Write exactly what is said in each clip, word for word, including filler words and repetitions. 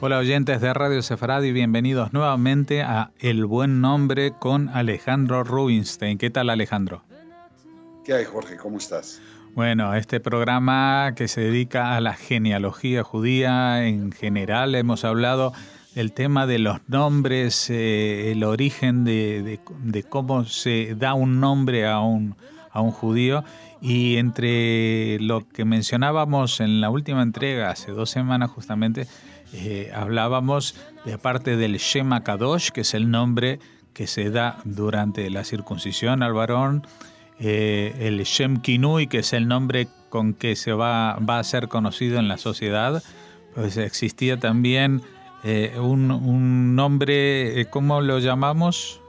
Hola oyentes de Radio Sefaradi, bienvenidos nuevamente a El Buen Nombre con Alejandro Rubinstein. ¿Qué tal, Alejandro? ¿Qué hay, Jorge? ¿Cómo estás? Bueno, este programa que se dedica a la genealogía judía en general, hemos hablado del tema de los nombres, eh, el origen de, de, de cómo se da un nombre a un, a un judío. Y entre lo que mencionábamos en la última entrega, hace dos semanas justamente, eh, hablábamos de parte del Shem HaKadosh, que es el nombre que se da durante la circuncisión al varón, eh, el Shem Kinui, que es el nombre con que se va, va a ser conocido en la sociedad. Pues existía también eh, un, un nombre, ¿cómo lo llamamos?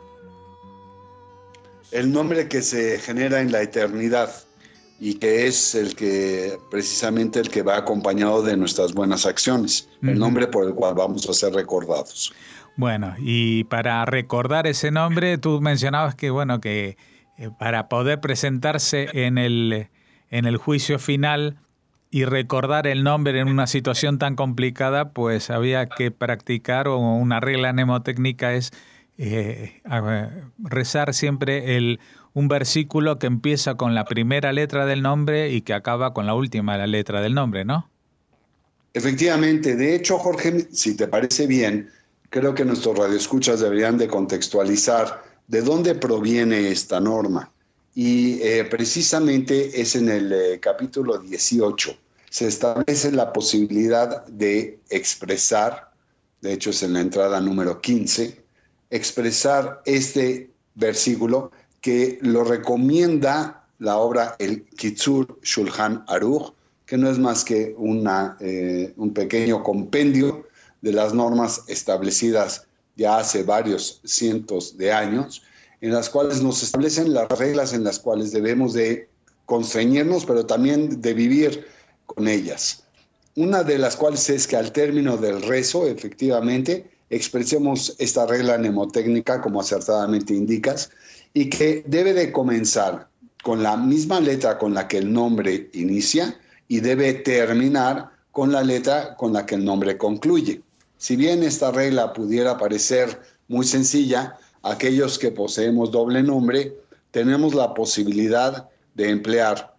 El nombre que se genera en la eternidad y que es el que, precisamente el que va acompañado de nuestras buenas acciones, uh-huh. El nombre por el cual vamos a ser recordados. Bueno, y para recordar ese nombre, tú mencionabas que, bueno, que eh, para poder presentarse en el, en el juicio final y recordar el nombre en una situación tan complicada, pues había que practicar, o una regla mnemotécnica es eh, rezar siempre el un versículo que empieza con la primera letra del nombre y que acaba con la última letra del nombre, ¿no? Efectivamente. De hecho, Jorge, si te parece bien, creo que nuestros radioescuchas deberían de contextualizar de dónde proviene esta norma. Y eh, precisamente es en el eh, capítulo dieciocho. Se establece la posibilidad de expresar, de hecho es en la entrada número quince, expresar este versículo que lo recomienda la obra El Kitzur Shulchan Aruch, que no es más que una, eh, un pequeño compendio de las normas establecidas ya hace varios cientos de años, en las cuales nos establecen las reglas en las cuales debemos de constreñirnos, pero también de vivir con ellas. Una de las cuales es que al término del rezo, efectivamente, expresemos esta regla mnemotécnica, como acertadamente indicas, y que debe de comenzar con la misma letra con la que el nombre inicia y debe terminar con la letra con la que el nombre concluye. Si bien esta regla pudiera parecer muy sencilla, aquellos que poseemos doble nombre tenemos la posibilidad de emplear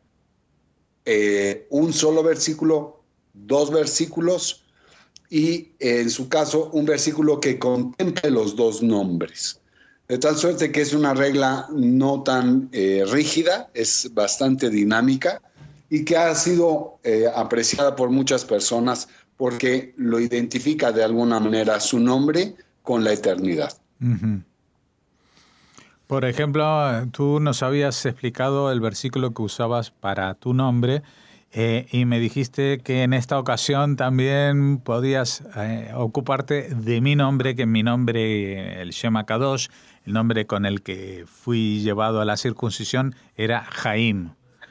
eh, un solo versículo, dos versículos y, en su caso, un versículo que contemple los dos nombres. De tal suerte que es una regla no tan eh, rígida, es bastante dinámica y que ha sido eh, apreciada por muchas personas porque lo identifica de alguna manera su nombre con la eternidad. Uh-huh. Por ejemplo, tú nos habías explicado el versículo que usabas para tu nombre eh, y me dijiste que en esta ocasión también podías eh, ocuparte de mi nombre, que mi nombre, el Shem HaKadosh, el nombre con el que fui llevado a la circuncisión, era Jaim.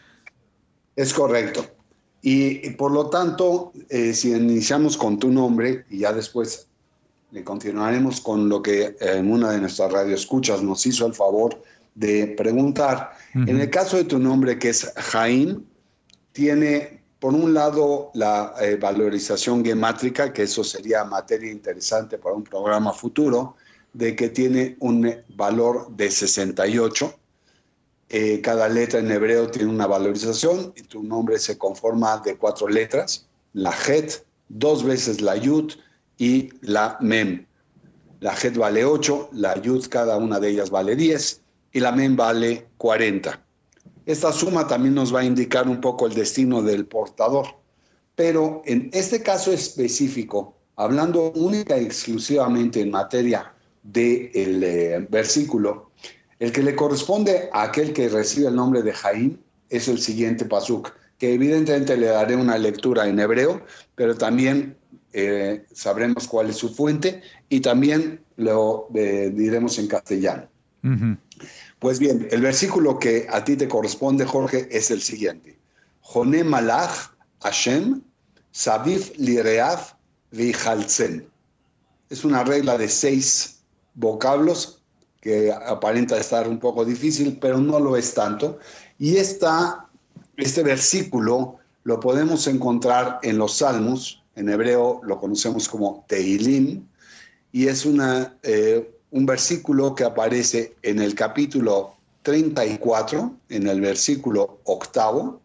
Es correcto. Y, y por lo tanto, eh, si iniciamos con tu nombre y ya después le continuaremos con lo que en una de nuestras radioescuchas nos hizo el favor de preguntar. Uh-huh. En el caso de tu nombre, que es Jaim, tiene por un lado la eh, valorización gemátrica, que eso sería materia interesante para un programa futuro, de que tiene un valor de sesenta y ocho. Eh, cada letra en hebreo tiene una valorización y tu nombre se conforma de cuatro letras, la Het, dos veces la Yud y la Mem. La Het vale ocho, la Yud cada una de ellas vale diez y la Mem vale cuarenta. Esta suma también nos va a indicar un poco el destino del portador. Pero en este caso específico, hablando única y exclusivamente en materia del eh, versículo, el que le corresponde a aquel que recibe el nombre de Jaim es el siguiente pasuk, que evidentemente le daré una lectura en hebreo, pero también eh, sabremos cuál es su fuente y también lo eh, diremos en castellano. Uh-huh. Pues bien, el versículo que a ti te corresponde, Jorge, es el siguiente. Joné malach Hashem saviv lireav v'ichaltzen. Es una regla de seis vocablos que aparenta estar un poco difícil, pero no lo es tanto. Y esta, este versículo lo podemos encontrar en los Salmos, en hebreo lo conocemos como Tehilim, y es una, eh, un versículo que aparece en el capítulo treinta y cuatro, en el versículo octavo,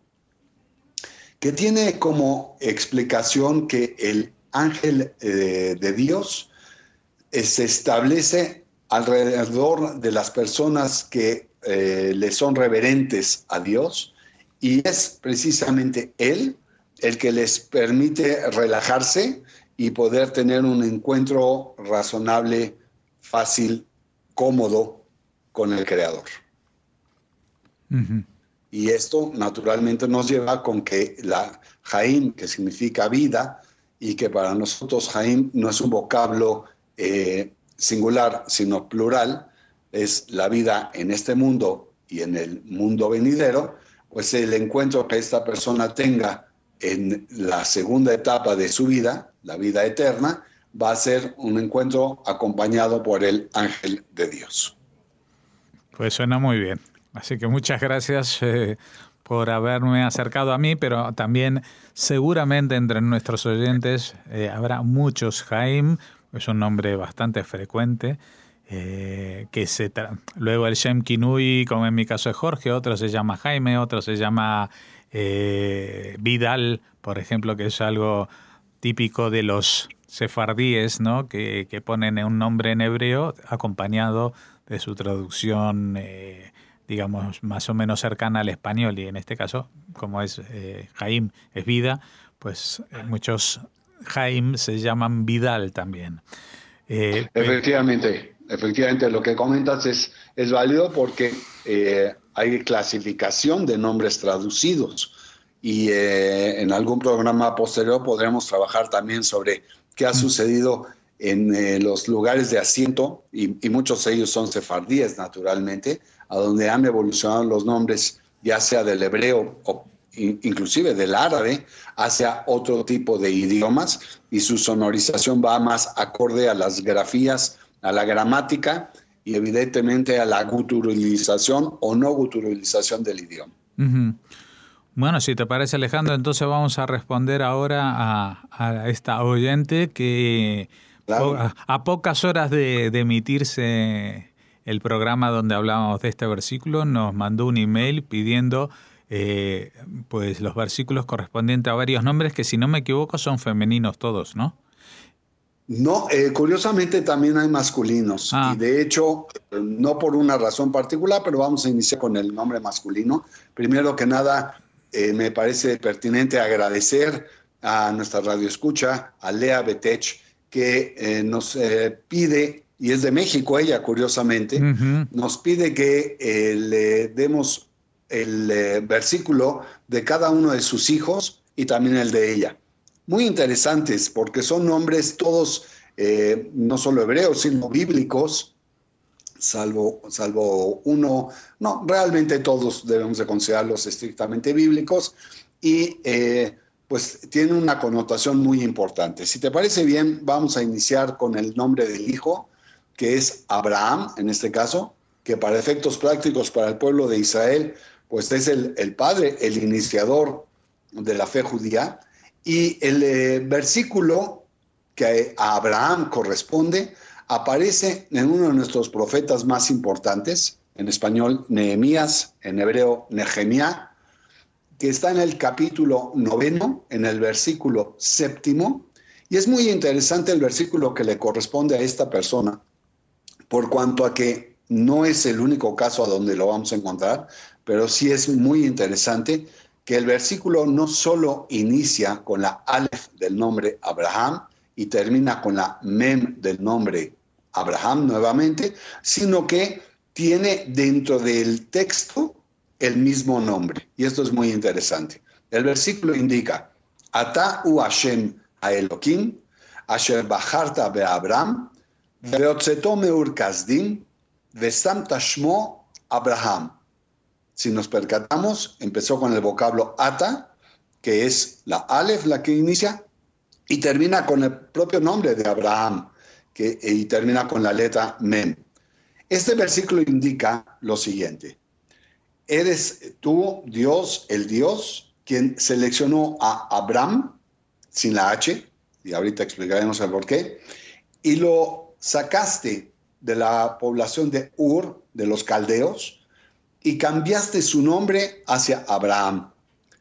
que tiene como explicación que el ángel eh, de Dios eh, se establece alrededor de las personas que eh, le son reverentes a Dios, y es precisamente Él el que les permite relajarse y poder tener un encuentro razonable, fácil, cómodo con el Creador. Uh-huh. Y esto naturalmente nos lleva con que la Haim, que significa vida, y que para nosotros Haim no es un vocablo eh, singular, sino plural, es la vida en este mundo y en el mundo venidero, pues el encuentro que esta persona tenga en la segunda etapa de su vida, la vida eterna, va a ser un encuentro acompañado por el ángel de Dios. Pues suena muy bien. Así que muchas gracias eh, por haberme acercado a mí, pero también seguramente entre nuestros oyentes eh, habrá muchos Haim, es un nombre bastante frecuente, eh, que se tra- luego el Shem Kinui, como en mi caso es Jorge, otro se llama Jaime, otro se llama eh, Vidal, por ejemplo, que es algo típico de los sefardíes, ¿no? que, que ponen un nombre en hebreo acompañado de su traducción eh, digamos, más o menos cercana al español, y en este caso, como es eh, Haim, es vida, pues eh, muchos Haim se llaman Vidal también. Eh, efectivamente, efectivamente, lo que comentas es, es válido porque eh, hay clasificación de nombres traducidos, y eh, en algún programa posterior podremos trabajar también sobre qué ha sucedido en eh, los lugares de asiento, y, y muchos de ellos son sefardíes, naturalmente, a donde han evolucionado los nombres, ya sea del hebreo o in, inclusive del árabe, hacia otro tipo de idiomas, y su sonorización va más acorde a las grafías, a la gramática y evidentemente a la guturalización o no guturalización del idioma. Uh-huh. Bueno, si te parece, Alejandro, entonces vamos a responder ahora a, a esta oyente que claro. po- a, a pocas horas de, de emitirse el programa donde hablábamos de este versículo, nos mandó un email pidiendo eh, pues los versículos correspondientes a varios nombres que, si no me equivoco, son femeninos todos, ¿no? No, eh, curiosamente también hay masculinos, ah. y de hecho, no por una razón particular, pero vamos a iniciar con el nombre masculino. Primero que nada, eh, me parece pertinente agradecer a nuestra radioescucha, a Lea Betech, que eh, nos eh, pide, y es de México ella, curiosamente, uh-huh. nos pide que eh, le demos el eh, versículo de cada uno de sus hijos y también el de ella. Muy interesantes, porque son nombres todos, eh, no solo hebreos, sino bíblicos, salvo, salvo uno, no, realmente todos debemos de considerarlos estrictamente bíblicos, y eh, pues tiene una connotación muy importante. Si te parece bien, vamos a iniciar con el nombre del hijo, que es Abraham, en este caso, que para efectos prácticos para el pueblo de Israel, pues es el, el padre, el iniciador de la fe judía. Y el eh, versículo que a Abraham corresponde aparece en uno de nuestros profetas más importantes, en español Nehemías, en hebreo Nehemia, que está en el capítulo noveno, en el versículo séptimo, y es muy interesante el versículo que le corresponde a esta persona, por cuanto a que no es el único caso a donde lo vamos a encontrar, pero sí es muy interesante que el versículo no solo inicia con la Aleph del nombre Abraham y termina con la Mem del nombre Abraham nuevamente, sino que tiene dentro del texto el mismo nombre. Y esto es muy interesante. El versículo indica: Ata u Hashem haElokim, asher bacharta beAbram, veotzeto meur kasdim, vesamta shmo Abraham. Si nos percatamos, empezó con el vocablo ata, que es la Aleph la que inicia, y termina con el propio nombre de Abraham, que, y termina con la letra Mem. Este versículo indica lo siguiente: eres tú, Dios, el Dios, quien seleccionó a Abraham, sin la H, y ahorita explicaremos el por qué, y lo sacaste de la población de Ur, de los caldeos, y cambiaste su nombre hacia Abraham.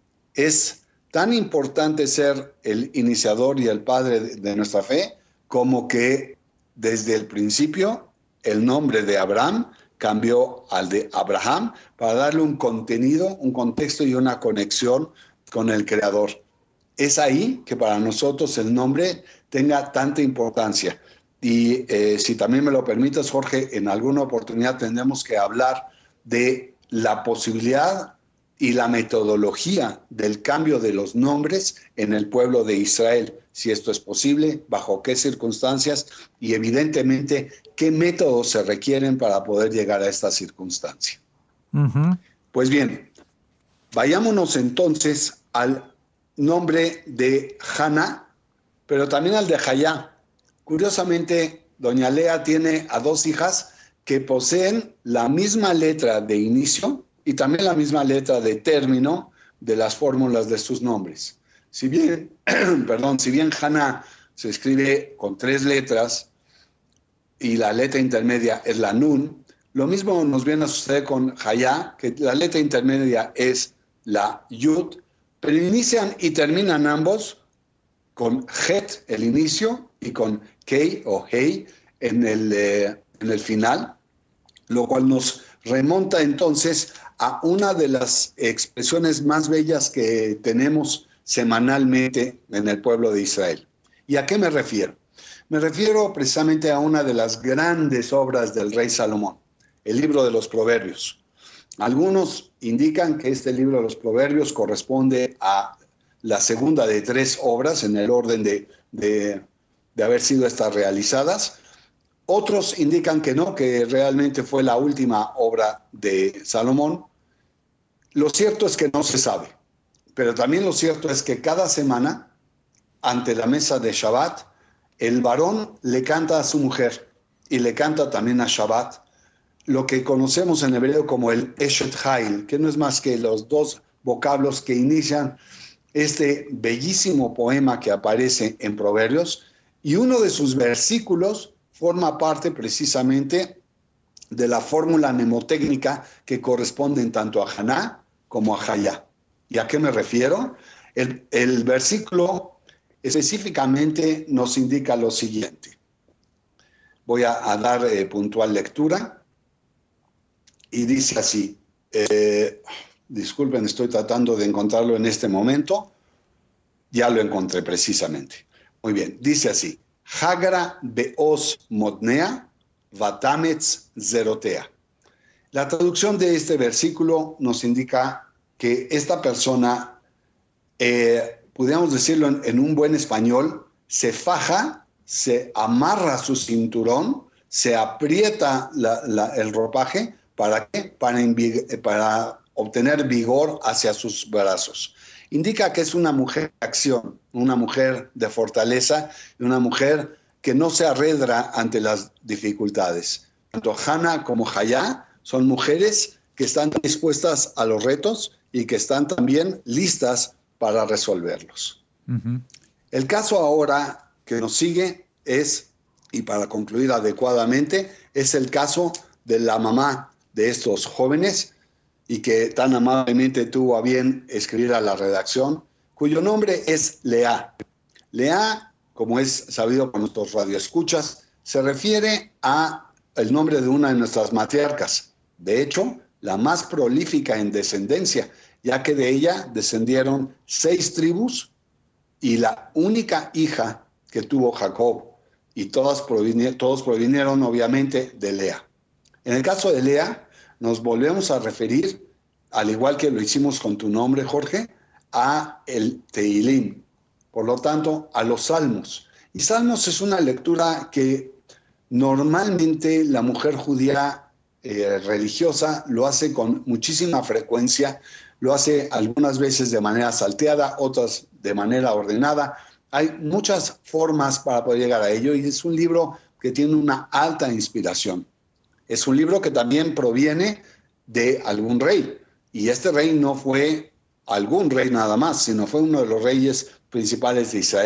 Es tan importante ser el iniciador y el padre de nuestra fe como que desde el principio el nombre de Abraham cambió al de Abraham para darle un contenido, un contexto y una conexión con el Creador. Es ahí que para nosotros el nombre tenga tanta importancia. Y eh, si también me lo permites, Jorge, en alguna oportunidad tendremos que hablar de la posibilidad y la metodología del cambio de los nombres en el pueblo de Israel. Si esto es posible, bajo qué circunstancias y evidentemente qué métodos se requieren para poder llegar a esta circunstancia. Uh-huh. Pues bien, vayámonos entonces al nombre de Hannah, pero también al de Jayá. Curiosamente, doña Lea tiene a dos hijas que poseen la misma letra de inicio y también la misma letra de término de las fórmulas de sus nombres. Si bien, perdón, si bien Hannah se escribe con tres letras y la letra intermedia es la Nun, lo mismo nos viene a suceder con Jayá, que la letra intermedia es la Yud, pero inician y terminan ambos con Het, el inicio, y con Kei o Hei en el, eh, en el final, lo cual nos remonta entonces a una de las expresiones más bellas que tenemos semanalmente en el pueblo de Israel. ¿Y a qué me refiero? Me refiero precisamente a una de las grandes obras del rey Salomón, el libro de los Proverbios. Algunos indican que este libro de los Proverbios corresponde a la segunda de tres obras en el orden de, de, de haber sido estas realizadas. Otros indican que no, que realmente fue la última obra de Salomón. Lo cierto es que no se sabe, pero también lo cierto es que cada semana, ante la mesa de Shabbat, el varón le canta a su mujer y le canta también a Shabbat lo que conocemos en hebreo como el Eshet Hail, que no es más que los dos vocablos que inician este bellísimo poema que aparece en Proverbios, y uno de sus versículos forma parte precisamente de la fórmula mnemotécnica que corresponden tanto a Haná como a Jayá. ¿Y a qué me refiero? El, el versículo específicamente nos indica lo siguiente. Voy a, a dar eh, puntual lectura y dice así. Eh, disculpen, estoy tratando de encontrarlo en este momento. Ya lo encontré precisamente. Muy bien, dice así. Hagra beos modnea, vatametz zerotea. La traducción de este versículo nos indica que esta persona, eh, podríamos decirlo en, en un buen español, se faja, se amarra su cinturón, se aprieta la, la, el ropaje, ¿para qué? Para, para obtener vigor hacia sus brazos. Indica que es una mujer de acción, una mujer de fortaleza, una mujer que no se arredra ante las dificultades. Tanto Hannah como Jayá son mujeres que están dispuestas a los retos y que están también listas para resolverlos. Uh-huh. El caso ahora que nos sigue es, y para concluir adecuadamente, es el caso de la mamá de estos jóvenes, y que tan amablemente tuvo a bien escribir a la redacción, cuyo nombre es Lea. Lea, como es sabido por nuestros radioescuchas, se refiere a el nombre de una de nuestras matriarcas. De hecho, la más prolífica en descendencia, ya que de ella descendieron seis tribus y la única hija que tuvo Jacob, y todas provinieron, todos provinieron obviamente de Lea. En el caso de Lea, nos volvemos a referir, al igual que lo hicimos con tu nombre, Jorge, a el Tehilim, por lo tanto, a los Salmos. Y Salmos es una lectura que normalmente la mujer judía eh, religiosa lo hace con muchísima frecuencia, lo hace algunas veces de manera salteada, otras de manera ordenada. Hay muchas formas para poder llegar a ello y es un libro que tiene una alta inspiración. Es un libro que también proviene de algún rey. Y este rey no fue algún rey nada más, sino fue uno de los reyes principales de Israel,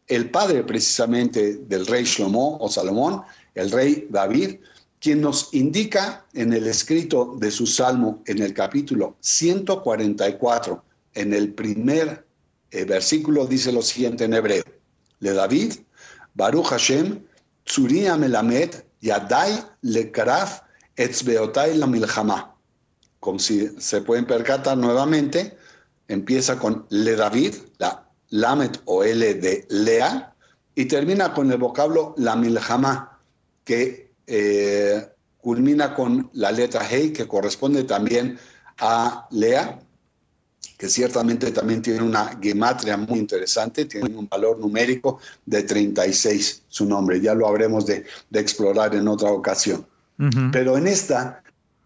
el padre precisamente del rey Shlomo o Salomón, el rey David, quien nos indica en el escrito de su salmo, en el capítulo ciento cuarenta y cuatro, en el primer eh, versículo, dice lo siguiente en hebreo: Le David, Baruch Hashem, Tzuri Melamed, Yadai Lekaraf, Etzbeotai la Milchama. Como si se pueden percatar nuevamente, empieza con Le David, la Lamed o L de Lea, y termina con el vocablo la Milchama, que eh, culmina con la letra Hey, que corresponde también a Lea, que ciertamente también tiene una gematria muy interesante, tiene un valor numérico de treinta y seis, su nombre. Ya lo habremos de, de explorar en otra ocasión. Uh-huh. Pero en esta,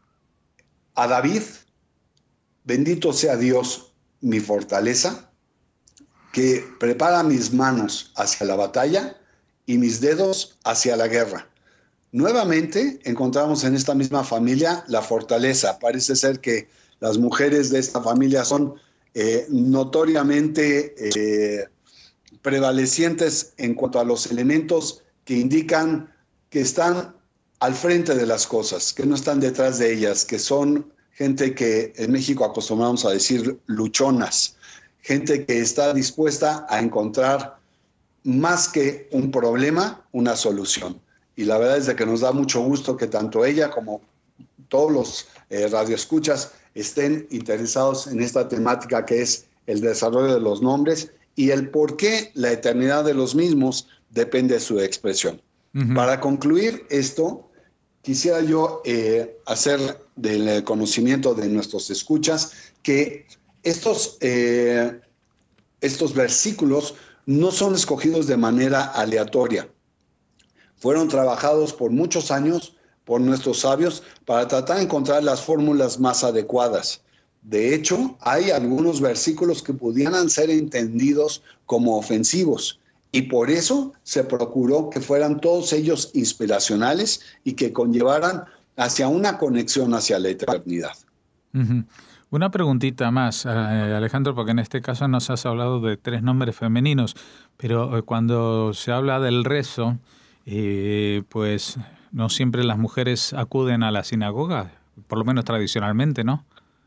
a David, bendito sea Dios, mi fortaleza, que prepara mis manos hacia la batalla y mis dedos hacia la guerra. Nuevamente encontramos en esta misma familia la fortaleza. Parece ser que las mujeres de esta familia son eh, notoriamente eh, prevalecientes en cuanto a los elementos que indican que están al frente de las cosas, que no están detrás de ellas, que son gente que en México acostumbramos a decir luchonas, gente que está dispuesta a encontrar más que un problema, una solución. Y la verdad es de que nos da mucho gusto que tanto ella como todos los eh, radioescuchas estén interesados en esta temática que es el desarrollo de los nombres y el por qué la eternidad de los mismos depende de su expresión. Uh-huh. Para concluir esto, quisiera yo eh, hacer del conocimiento de nuestros escuchas que estos, eh, estos versículos no son escogidos de manera aleatoria. Fueron trabajados por muchos años por nuestros sabios para tratar de encontrar las fórmulas más adecuadas. De hecho, hay algunos versículos que pudieran ser entendidos como ofensivos y por eso se procuró que fueran todos ellos inspiracionales y que conllevaran hacia una conexión hacia la eternidad. Uh-huh. Una preguntita más, Alejandro, porque en este caso nos has hablado de tres nombres femeninos, pero cuando se habla del rezo, eh, pues no siempre las mujeres acuden a la sinagoga, por lo menos tradicionalmente, ¿no?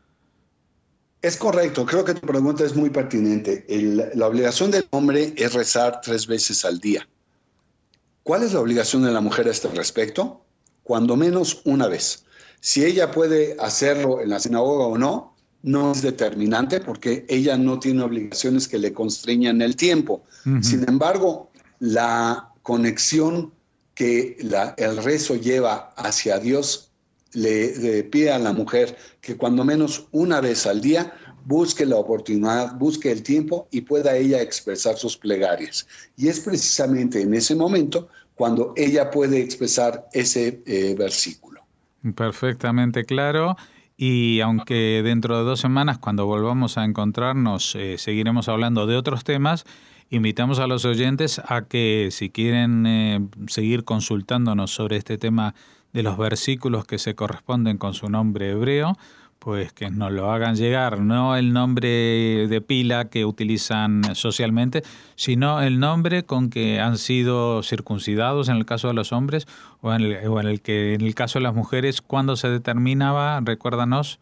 Es correcto, creo que tu pregunta es muy pertinente. El, la obligación del hombre es rezar tres veces al día. ¿Cuál es la obligación de la mujer a este respecto? Cuando menos una vez. Si ella puede hacerlo en la sinagoga o no, no es determinante porque ella no tiene obligaciones que le constreñan el tiempo. Uh-huh. Sin embargo, la conexión que la, el rezo lleva hacia Dios le, le pide a la mujer que cuando menos una vez al día busque la oportunidad, busque el tiempo y pueda ella expresar sus plegarias. Y es precisamente en ese momento cuando ella puede expresar ese eh, versículo. Perfectamente claro. Y aunque dentro de dos semanas, cuando volvamos a encontrarnos, eh, seguiremos hablando de otros temas, invitamos a los oyentes a que si quieren eh, seguir consultándonos sobre este tema de los versículos que se corresponden con su nombre hebreo, pues que nos lo hagan llegar, no el nombre de pila que utilizan socialmente, sino el nombre con que han sido circuncidados en el caso de los hombres o en el, o en el que en el caso de las mujeres, ¿cuándo se determinaba? Recuérdanos.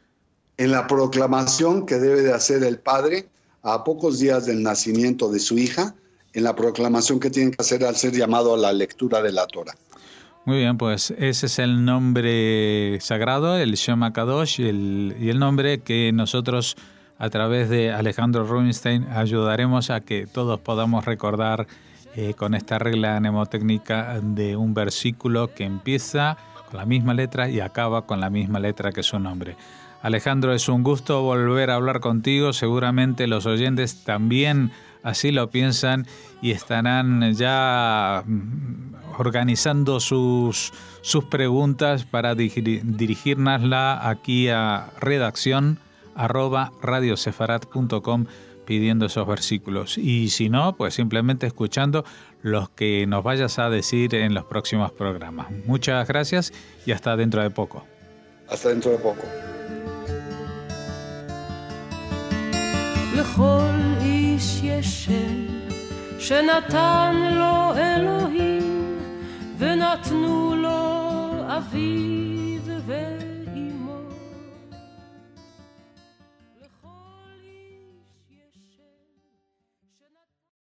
En la proclamación que debe de hacer el padre a pocos días del nacimiento de su hija, en la proclamación que tienen que hacer al ser llamado a la lectura de la Torah. Muy bien, pues ese es el nombre sagrado, el Shem HaKadosh, y el, y el nombre que nosotros a través de Alejandro Rubinstein ayudaremos a que todos podamos recordar eh, con esta regla mnemotécnica de un versículo que empieza con la misma letra y acaba con la misma letra que su nombre. Alejandro, es un gusto volver a hablar contigo, seguramente los oyentes también así lo piensan y estarán ya organizando sus, sus preguntas para dirigir, dirigirnosla aquí a redacción arroba radiosefarat punto com pidiendo esos versículos. Y si no, pues simplemente escuchando los que nos vayas a decir en los próximos programas. Muchas gracias y hasta dentro de poco. Hasta dentro de poco. לכל איש יש שם שנתן לו אלוהים ונתנו